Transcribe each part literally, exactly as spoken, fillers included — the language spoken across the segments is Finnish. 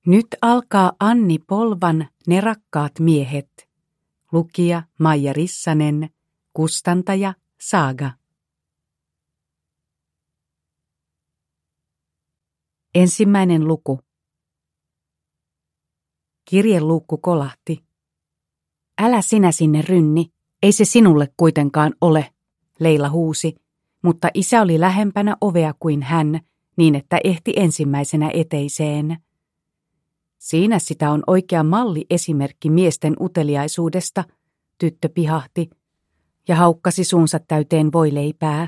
Nyt alkaa Anni Polvan Ne rakkaat miehet. Lukija Maija Rissanen, kustantaja Saaga. Ensimmäinen luku. Kirjeluukku kolahti. Älä sinä sinne rynni, ei se sinulle kuitenkaan ole, Leila huusi, mutta isä oli lähempänä ovea kuin hän, niin että ehti ensimmäisenä eteiseen. Siinä sitä on oikea malli esimerkki miesten uteliaisuudesta, tyttö pihahti ja haukkasi suunsa täyteen voileipää.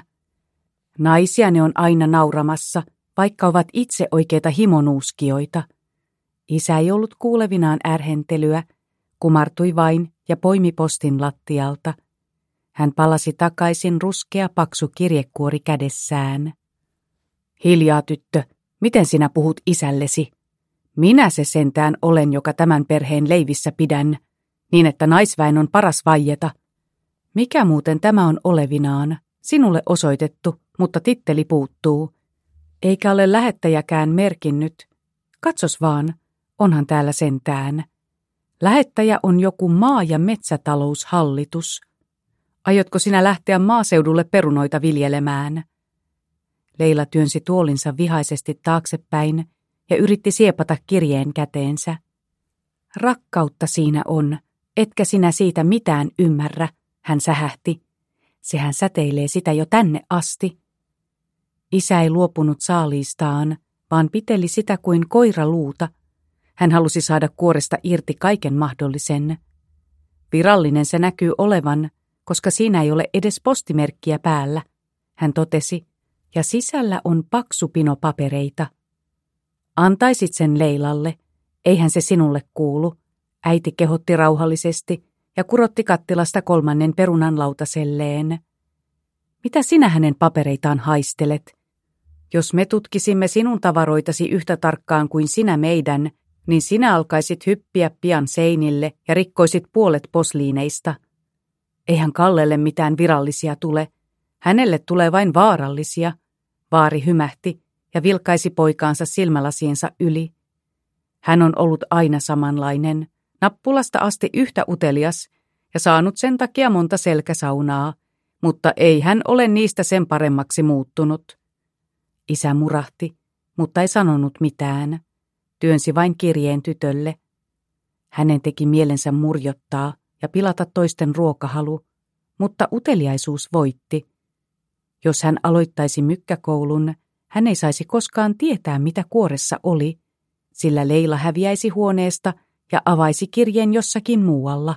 Naisia ne on aina nauramassa, vaikka ovat itse oikeita himonuuskijoita. Isä ei ollut kuulevinaan ärhentelyä, kumartui vain ja poimi postin lattialta. Hän palasi takaisin ruskea paksu kirjekuori kädessään. Hiljaa, tyttö, miten sinä puhut isällesi? Minä se sentään olen, joka tämän perheen leivissä pidän, niin että naisväen on paras vaieta. Mikä muuten tämä on olevinaan? Sinulle osoitettu, mutta titteli puuttuu. Eikä ole lähettäjäkään merkinnyt. Katsos vaan, onhan täällä sentään. Lähettäjä on joku maa- ja metsätaloushallitus. Aiotko sinä lähteä maaseudulle perunoita viljelemään? Leila työnsi tuolinsa vihaisesti taaksepäin ja yritti siepata kirjeen käteensä. Rakkautta siinä on, etkä sinä siitä mitään ymmärrä, hän sähähti. Sehän säteilee sitä jo tänne asti. Isä ei luopunut saaliistaan, vaan piteli sitä kuin koira luuta. Hän halusi saada kuoresta irti kaiken mahdollisen. Virallinen se näkyy olevan, koska siinä ei ole edes postimerkkiä päällä, hän totesi, ja sisällä on paksu pino papereita. Antaisit sen Leilalle, eihän se sinulle kuulu, äiti kehotti rauhallisesti ja kurotti kattilasta kolmannen perunan lautaselleen. Mitä sinä hänen papereitaan haistelet? Jos me tutkisimme sinun tavaroitasi yhtä tarkkaan kuin sinä meidän, niin sinä alkaisit hyppiä pian seinille ja rikkoisit puolet posliineista. Eihän Kallelle mitään virallisia tule. Hänelle tulee vain vaarallisia. Vaari hymähti ja vilkaisi poikaansa silmälasiensa yli. Hän on ollut aina samanlainen, nappulasta asti yhtä utelias ja saanut sen takia monta selkäsaunaa, mutta ei hän ole niistä sen paremmaksi muuttunut. Isä murahti, mutta ei sanonut mitään. Työnsi vain kirjeen tytölle. Hänen teki mielensä murjottaa ja pilata toisten ruokahalu, mutta uteliaisuus voitti. Jos hän aloittaisi mykkäkoulun, hän ei saisi koskaan tietää, mitä kuoressa oli, sillä Leila häviäisi huoneesta ja avaisi kirjeen jossakin muualla.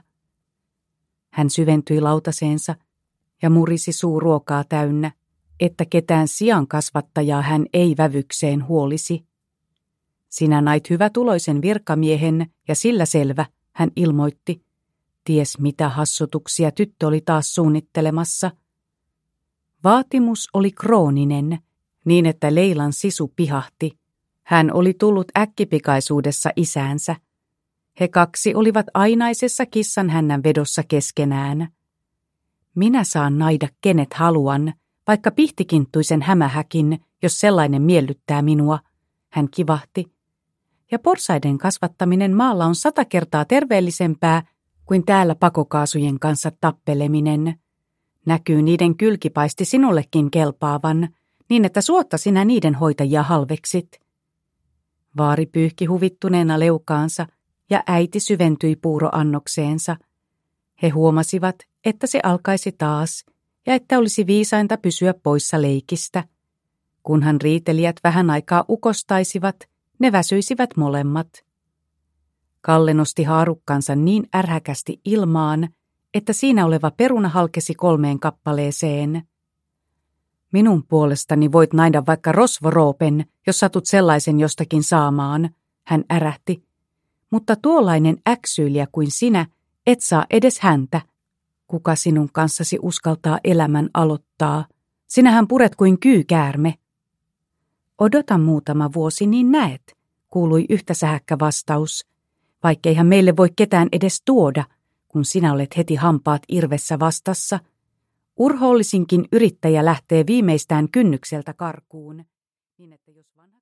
Hän syventyi lautaseensa ja murisi suu ruokaa täynnä, että ketään sian kasvattajaa hän ei vävykseen huolisi. Sinä nait hyvätuloisen virkamiehen ja sillä selvä, hän ilmoitti. Ties mitä hassutuksia tyttö oli taas suunnittelemassa. Vaatimus oli krooninen, niin että Leilan sisu pihahti. Hän oli tullut äkkipikaisuudessa isäänsä. He kaksi olivat ainaisessa kissan hännän vedossa keskenään. Minä saan naida kenet haluan, vaikka pihtikinttuisen hämähäkin, jos sellainen miellyttää minua, hän kivahti. Ja porsaiden kasvattaminen maalla on sata kertaa terveellisempää kuin täällä pakokaasujen kanssa tappeleminen. Näkyy niiden kylkipaisti sinullekin kelpaavan, niin että suotta sinä niiden hoitajia halveksit. Vaari pyyhki huvittuneena leukaansa ja äiti syventyi puuroannokseensa. He huomasivat, että se alkaisi taas ja että olisi viisainta pysyä poissa leikistä. Kunhan riitelijät vähän aikaa ukostaisivat, ne väsyisivät molemmat. Kalle nosti haarukkansa niin ärhäkästi ilmaan, että siinä oleva peruna halkesi kolmeen kappaleeseen. Minun puolestani voit naida vaikka rosvoroopen, jos satut sellaisen jostakin saamaan, hän ärähti. Mutta tuollainen äksyilijä kuin sinä, et saa edes häntä. Kuka sinun kanssasi uskaltaa elämän aloittaa? Sinähän puret kuin kyykäärme. Odota muutama vuosi, niin näet, kuului yhtä sähäkkä vastaus. Vaikkeihan meille voi ketään edes tuoda, kun sinä olet heti hampaat irvessä vastassa. Urhoollisinkin yrittäjä lähtee viimeistään kynnykseltä karkuun. Niin että jos vanha